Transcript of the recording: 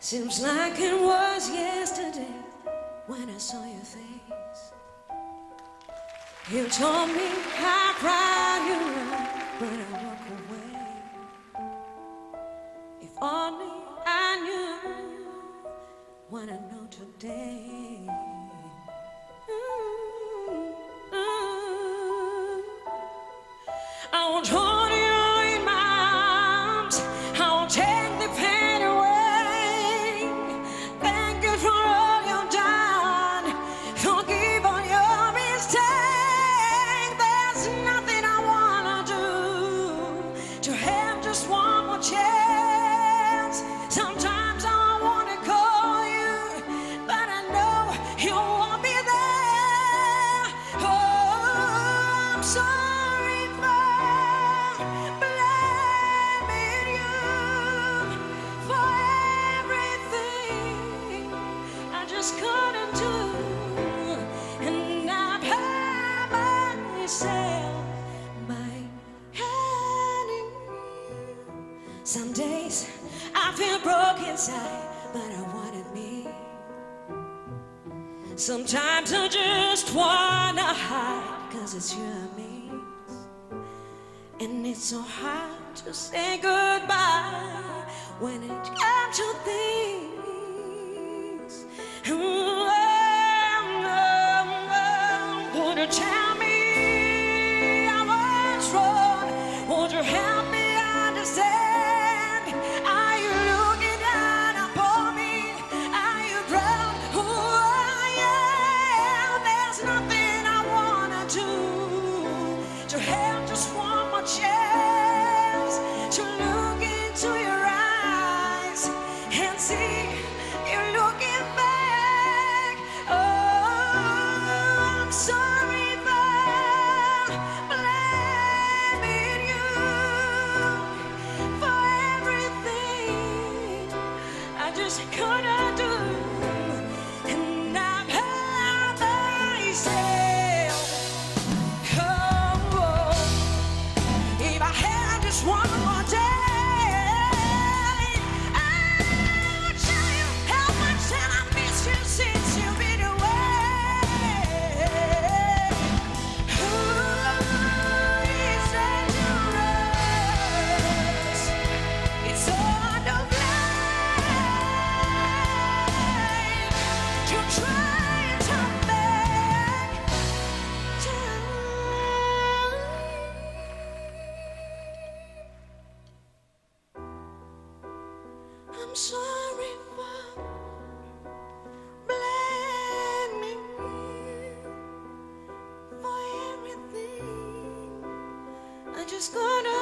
Seems like it was yesterday when I saw your face. You told me how proud you were, but I walk away. If only I knew what I know today. I won't hold you in my arms. I won't take the pain away. Thank you for all you've done. Forgive all your mistakes. There's nothing I wanna do to have just one more chance. Sometimes I wanna call you, but I know you won't be there. Oh, I'm sorry. Just couldn't do, and I've hurt myself by hurting you. Some days I feel broke inside, but I wanted me. Sometimes I just wanna hide, 'cause it's you and me. And it's so hard to say goodbye when it comes to things. Would you tell me I was wrong? Would you help me understand? Are you looking down upon me? Are you proud who I am? There's nothing I wanna do to have just one more chance to look into your eyes and see you're looking back. Oh, I'm sorry for blaming you for everything I just couldn't do, and I've hurt myself. Oh, if I had just one more day, I'm sorry for blaming you for everything I just couldn't